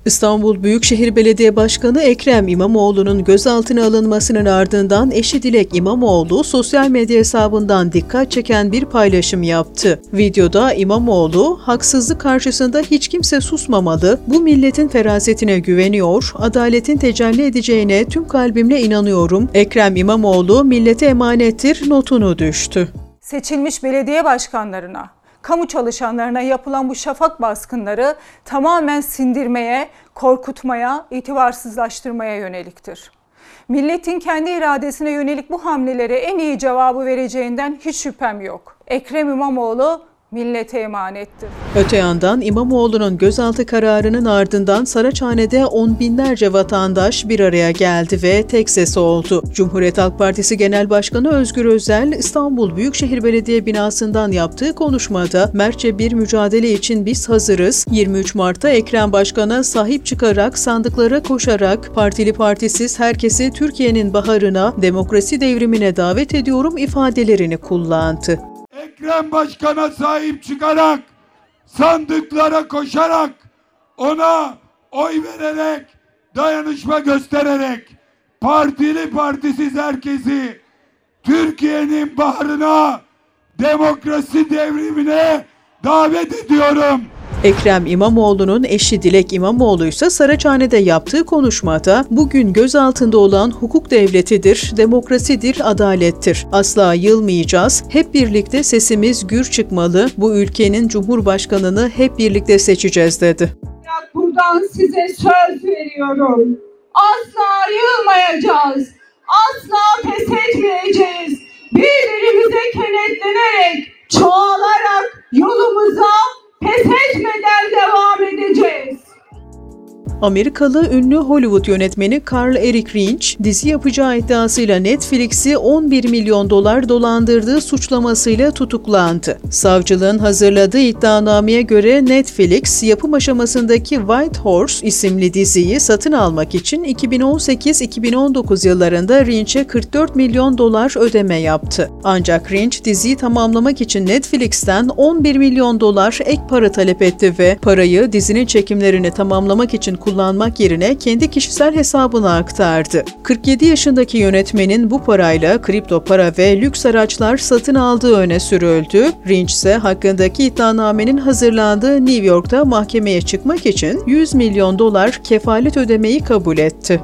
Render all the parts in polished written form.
İstanbul Büyükşehir Belediye Başkanı Ekrem İmamoğlu'nun gözaltına alınmasının ardından eşi Dilek İmamoğlu sosyal medya hesabından dikkat çeken bir paylaşım yaptı. Videoda İmamoğlu, "Haksızlık karşısında hiç kimse susmamalı, bu milletin ferasetine güveniyor, adaletin tecelli edeceğine tüm kalbimle inanıyorum. Ekrem İmamoğlu millete emanettir" notunu düştü. Seçilmiş belediye başkanlarına, kamu çalışanlarına yapılan bu şafak baskınları tamamen sindirmeye, korkutmaya, itibarsızlaştırmaya yöneliktir. Milletin kendi iradesine yönelik bu hamlelere en iyi cevabı vereceğinden hiç şüphem yok. Ekrem İmamoğlu millete emanettir. Öte yandan İmamoğlu'nun gözaltı kararının ardından Saraçhane'de on binlerce vatandaş bir araya geldi ve tek ses oldu. Cumhuriyet Halk Partisi Genel Başkanı Özgür Özel, İstanbul Büyükşehir Belediye binasından yaptığı konuşmada "Mertçe bir mücadele için biz hazırız. 23 Mart'ta Ekrem Başkan'a sahip çıkarak, sandıklara koşarak, partili partisiz herkesi Türkiye'nin baharına, demokrasi devrimine davet ediyorum" ifadelerini kullandı. Ekrem Başkan'a sahip çıkarak, sandıklara koşarak, ona oy vererek, dayanışma göstererek, partili partisiz herkesi Türkiye'nin baharına, demokrasi devrimine davet ediyorum. Ekrem İmamoğlu'nun eşi Dilek İmamoğlu ise Saraçhane'de yaptığı konuşmada "Bugün gözaltında olan hukuk devletidir, demokrasidir, adalettir. Asla yılmayacağız. Hep birlikte sesimiz gür çıkmalı. Bu ülkenin cumhurbaşkanını hep birlikte seçeceğiz" dedi. Buradan size söz veriyorum. Asla yılmayacağız. Asla pes etmeyeceğiz. Birbirimize kenetlenerek, çoğalarak yolumuza pes etmeden devam edeceğiz. Amerikalı ünlü Hollywood yönetmeni Karl Erik Rinch, dizi yapacağı iddiasıyla Netflix'i 11 milyon dolar dolandırdığı suçlamasıyla tutuklandı. Savcılığın hazırladığı iddianameye göre Netflix, yapım aşamasındaki White Horse isimli diziyi satın almak için 2018-2019 yıllarında Rinch'e 44 milyon dolar ödeme yaptı. Ancak Rinch, diziyi tamamlamak için Netflix'ten 11 milyon dolar ek para talep etti ve parayı dizinin çekimlerini tamamlamak için kullanmak yerine kendi kişisel hesabına aktardı. 47 yaşındaki yönetmenin bu parayla kripto para ve lüks araçlar satın aldığı öne sürüldü. Rinch ise hakkındaki iddianamenin hazırlandığı New York'ta mahkemeye çıkmak için 100 milyon dolar kefalet ödemeyi kabul etti.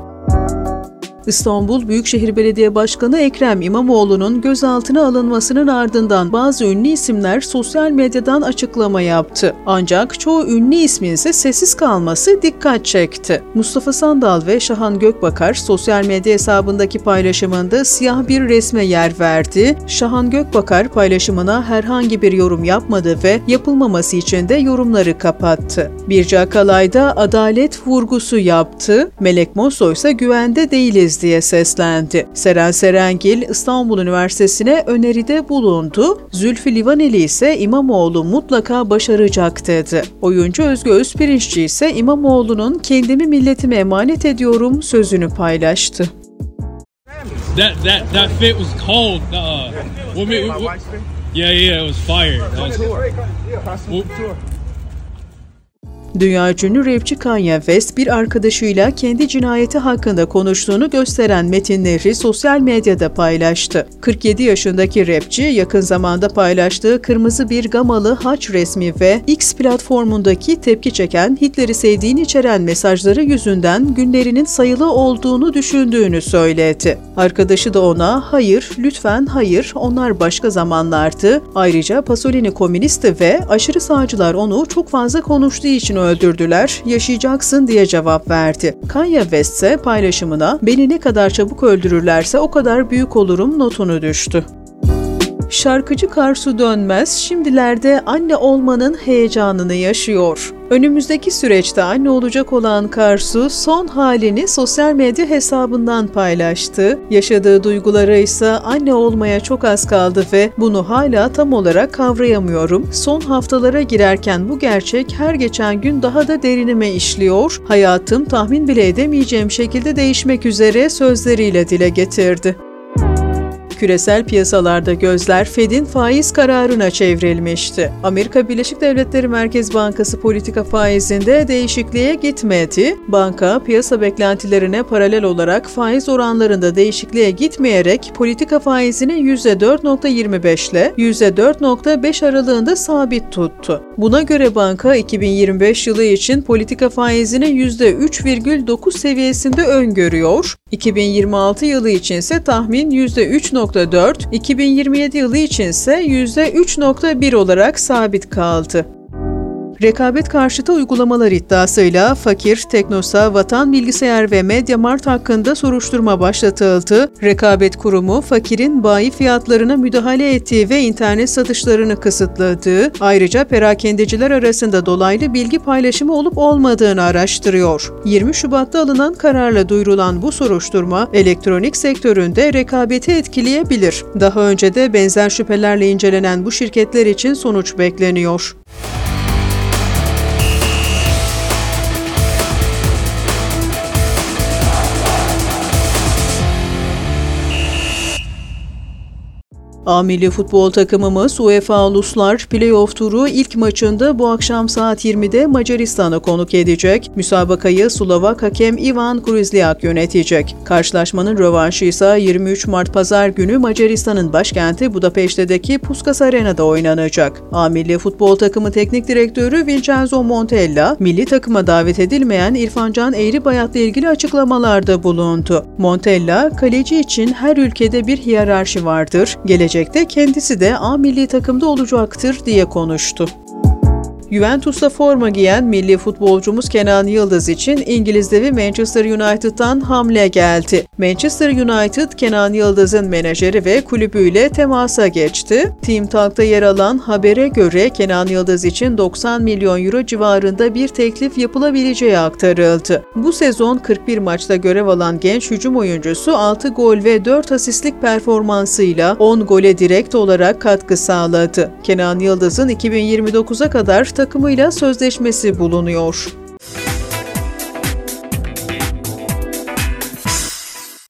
İstanbul Büyükşehir Belediye Başkanı Ekrem İmamoğlu'nun gözaltına alınmasının ardından bazı ünlü isimler sosyal medyadan açıklama yaptı. Ancak çoğu ünlü ismin ise sessiz kalması dikkat çekti. Mustafa Sandal ve Şahan Gökbakar sosyal medya hesabındaki paylaşımında siyah bir resme yer verdi. Şahan Gökbakar paylaşımına herhangi bir yorum yapmadı ve yapılmaması için de yorumları kapattı. Birce Akalay da adalet vurgusu yaptı. Melek Mosso ise güvende değiliz diye seslendi. Seren Serengil İstanbul Üniversitesi'ne öneride bulundu. Zülfü Livaneli ise İmamoğlu mutlaka başaracak dedi. Oyuncu Özge Özpirinççi ise İmamoğlu'nun "Kendimi milletime emanet ediyorum" sözünü paylaştı. That fit was cold. Yeah, it was fire. Dünya ünlü rapçi Kanye West bir arkadaşıyla kendi cinayeti hakkında konuştuğunu gösteren metinleri sosyal medyada paylaştı. 47 yaşındaki rapçi yakın zamanda paylaştığı kırmızı bir gamalı haç resmi ve X platformundaki tepki çeken Hitler'i sevdiğini içeren mesajları yüzünden günlerinin sayılı olduğunu düşündüğünü söyledi. Arkadaşı da ona "Hayır, lütfen hayır, onlar başka zamanlardı. Ayrıca Pasolini komünistti ve aşırı sağcılar onu çok fazla konuştuğu için öldürdüler, yaşayacaksın" diye cevap verdi. Kanye West ise paylaşımına "Beni ne kadar çabuk öldürürlerse o kadar büyük olurum" notunu düştü. Şarkıcı Karsu Dönmez şimdilerde anne olmanın heyecanını yaşıyor. Önümüzdeki süreçte anne olacak olan Karsu son halini sosyal medya hesabından paylaştı. Yaşadığı duygulara ise "Anne olmaya çok az kaldı ve bunu hala tam olarak kavrayamıyorum. Son haftalara girerken bu gerçek her geçen gün daha da derinime işliyor. Hayatım tahmin bile edemeyeceğim şekilde değişmek üzere" sözleriyle dile getirdi. Küresel piyasalarda gözler Fed'in faiz kararına çevrilmişti. Amerika Birleşik Devletleri Merkez Bankası politika faizinde değişikliğe gitmedi. Banka, piyasa beklentilerine paralel olarak faiz oranlarında değişikliğe gitmeyerek politika faizini %4.25 ile %4.5 aralığında sabit tuttu. Buna göre banka 2025 yılı için politika faizini %3,9 seviyesinde öngörüyor. 2026 yılı için ise tahmin %3.4, 2027 yılı için ise %3.1 olarak sabit kaldı. Rekabet karşıtı uygulamalar iddiasıyla Fakir, Teknosa, Vatan Bilgisayar ve Mediamart hakkında soruşturma başlatıldı. Rekabet Kurumu, Fakir'in bayi fiyatlarına müdahale ettiği ve internet satışlarını kısıtladığı, ayrıca perakendeciler arasında dolaylı bilgi paylaşımı olup olmadığını araştırıyor. 20 Şubat'ta alınan kararla duyurulan bu soruşturma, elektronik sektöründe rekabeti etkileyebilir. Daha önce de benzer şüphelerle incelenen bu şirketler için sonuç bekleniyor. A milli futbol takımımız UEFA Uluslar Playoff Turu ilk maçında bu akşam saat 20'de Macaristan'ı konuk edecek. Müsabakayı Slovak hakem Ivan Kruzliak yönetecek. Karşılaşmanın rövanşı ise 23 Mart Pazar günü Macaristan'ın başkenti Budapeşte'deki Puskás Arena'da oynanacak. A milli futbol takımı teknik direktörü Vincenzo Montella, milli takıma davet edilmeyen İrfan Can Eğribayat'la ilgili açıklamalarda bulundu. Montella, kaleci için her ülkede bir hiyerarşi vardır. Gelecekte kendisi de A milli takımda olacaktır diye konuştu. Juventus'ta forma giyen milli futbolcumuz Kenan Yıldız için İngiliz devi Manchester United'dan hamle geldi. Manchester United, Kenan Yıldız'ın menajeri ve kulübüyle temasa geçti. Team Talk'ta yer alan habere göre Kenan Yıldız için 90 milyon euro civarında bir teklif yapılabileceği aktarıldı. Bu sezon 41 maçta görev alan genç hücum oyuncusu 6 gol ve 4 asistlik performansıyla 10 gole direkt olarak katkı sağladı. Kenan Yıldız'ın 2029'a kadar takımıyla sözleşmesi bulunuyor.